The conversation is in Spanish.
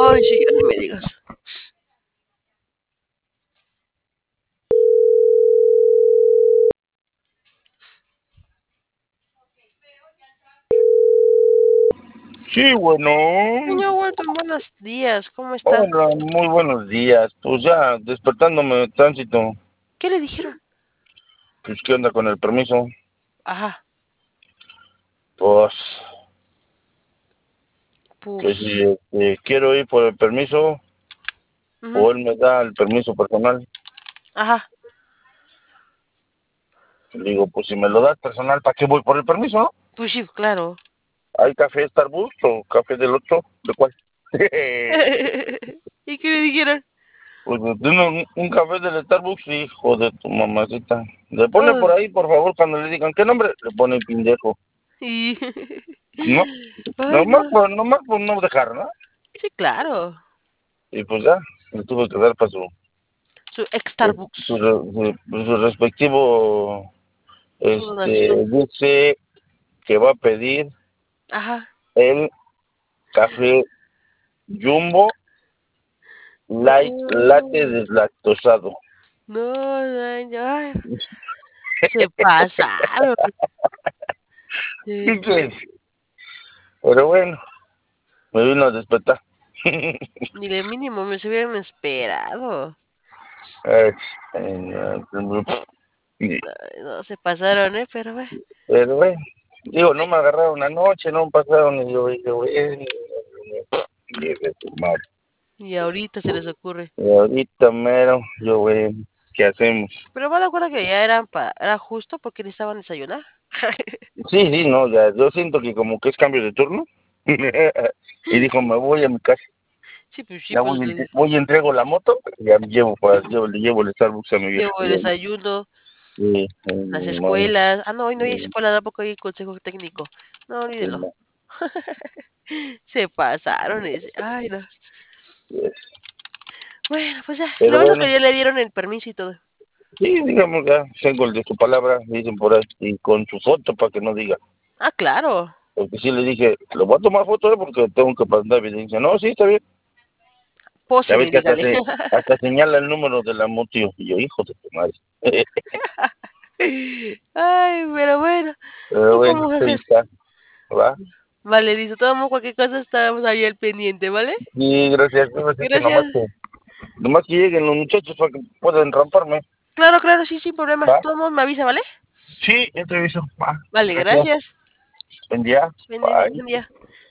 Ay, sí, no me digas. Sí, bueno. Señor Walton, buenos días, ¿cómo está? Hola, muy buenos días. Pues ya, despertándome de tránsito. ¿Qué le dijeron? Pues, ¿qué onda con el permiso? Ajá, Pues, que pues... si quiero ir por el permiso ujú, o él me da el permiso personal. ajá, Le digo, pues si me lo das personal, ¿para qué voy por el permiso, no? pues sí, claro. ¿Hay café Starbucks o café del 8? ¿De cuál? ¿Y qué le dijeron? Pues tiene un café del Starbucks, hijo de tu mamacita. Le pone por Ah, ahí, por favor, cuando le digan, ¿qué nombre? Le pone pendejo. y... No, Ay, no. nomás por no dejar, ¿no? Sí, claro. Y pues ya, le tuve que dar para Su ex Starbucks. su respectivo, Su donación. dice que va a pedir Ajá. el café Jumbo Light Latte No, deslactosado. no, ay, se pasaron. ¿Qué Sí. quieres? Pero bueno, me vino a despertar. Ni de mínimo me se hubieran esperado. Ay, no, Ay, no, se pasaron, pero bueno. pero bueno, digo, no me agarraron anoche, no me pasaron y yo dije, bueno, llegue tu madre. Y ahorita se les ocurre. Y ahorita mero, yo, bueno, ¿qué hacemos? Pero me da cuenta que ya era justo porque necesitaban desayunar. Sí, sí, no, ya, yo siento que como que es cambio de turno. Y dijo, me voy a mi casa, Sí, ya pues voy y entrego la moto, ya le llevo el Starbucks a mi vieja. llevo el desayuno, Sí, las ni modo, escuelas. Ah, no, hoy no hay ni- escuela, tampoco hay consejo técnico. No, ni olvídelo. modo. Se pasaron ese. Ay, no. Bueno, pues ya. Lo Pero bueno que bueno, ya le dieron el permiso y todo. sí, digamos, ya tengo el de su palabra, dicen por ahí, y con su foto para que no diga. Ah, claro. Porque sí le dije, le voy a tomar foto porque tengo que mandar evidencia. No, sí, está bien. Ya ves Pásele, que dígale. hasta señala el número de la moto. Y yo, hijo de tu madre. Ay, pero bueno. Pero ¿Qué bueno, podemos ahí hacer? está, ¿va? Vale, listo. Tomamos cualquier cosa, estábamos ahí al pendiente, ¿vale? Sí, gracias. Ahora sí que Gracias. nomás que lleguen los muchachos para que puedan ramparme. Claro, claro, sí, sin problema. ¿Va? Todo el mundo me avisa, ¿vale? Sí, ya te aviso. Va. Vale, Gracias. gracias. Buen día. Buen Bye. buen día.